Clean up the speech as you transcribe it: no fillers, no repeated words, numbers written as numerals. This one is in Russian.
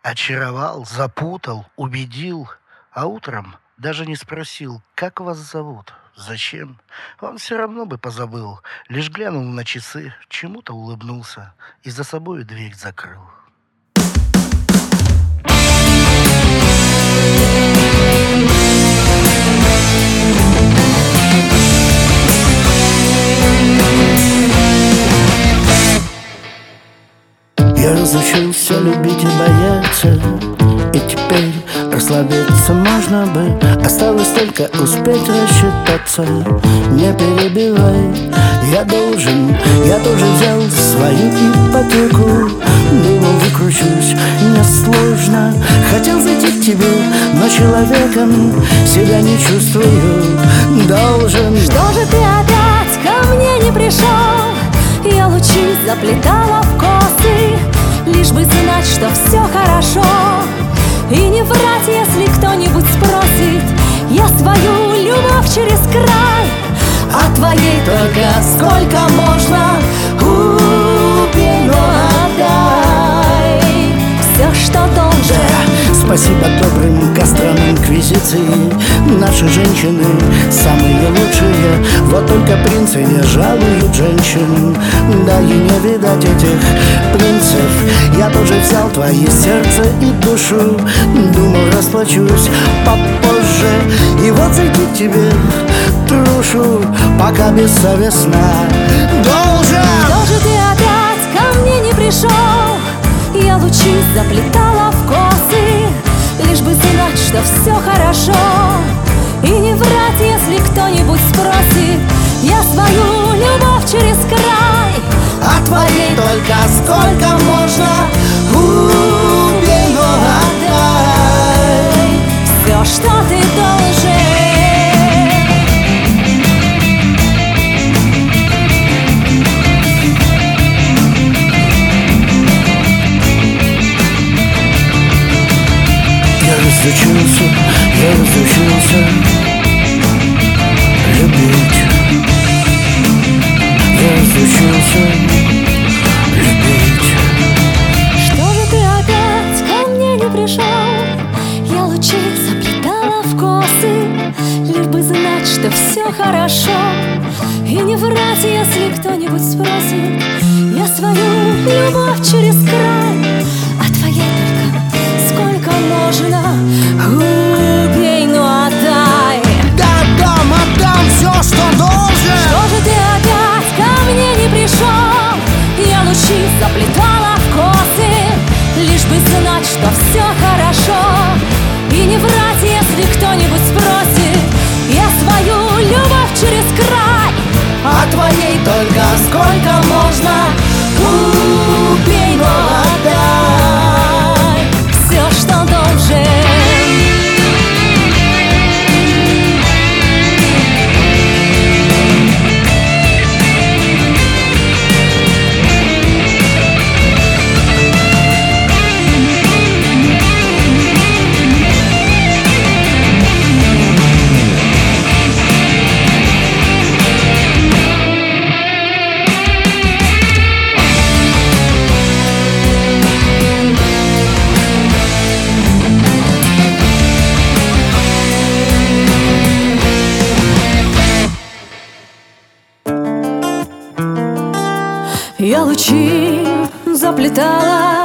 Очаровал, запутал, убедил, а утром даже не спросил, как вас зовут, зачем. Он все равно бы позабыл, лишь глянул на часы, чему-то улыбнулся и за собою дверь закрыл. Я разучился любить и бояться, и теперь расслабиться можно бы. Осталось только успеть рассчитаться. Не перебивай, я тоже взял свою ипотеку. Думал, выкручусь несложно. Хотел зайти к тебе, но человеком себя не чувствую. Должен. Что же ты опять ко мне не пришел? Я лучи заплетала в косы, лишь бы знать, что все хорошо, и не врать, если кто-нибудь спросит. Я свою любовь через край, а твоей только сколько можно. Убей, но отдай все, что должен. Спасибо добрым кострам инквизиции. Наши женщины самые лучшие. Вот только принцы не жалуют женщин. Да и не видать этих принцев. Я тоже взял твои сердце и душу. Думал, расплачусь попозже. И вот зайти к тебе трушу, пока бессовестно должен. Что же ты опять ко мне не пришел? Я лучи заплетала в косы, лишь бы знать, что все хорошо, и не врать, если кто-нибудь спросит. Я свою любовь через край, а твоей только сколько можно. Убей, но отдай все, что ты должен. Я разучился любить. Я разучился любить. Что же ты опять ко мне не пришел? Я лучи заплетала в косы, лишь бы знать, что все хорошо, и не врать, если кто-нибудь спросит. Я свою любовь через край, а твоей только сколько можно. Убей, но отдай. Да, отдам все, что должен. Что же ты опять ко мне не пришел? Я лучи заплетала в косы, лишь бы знать, что все хорошо, и не врать, если кто-нибудь спросит. Я свою любовь через край, а твоей только сколько можно. Убей, но отдай все, что должен. Я лучи заплетала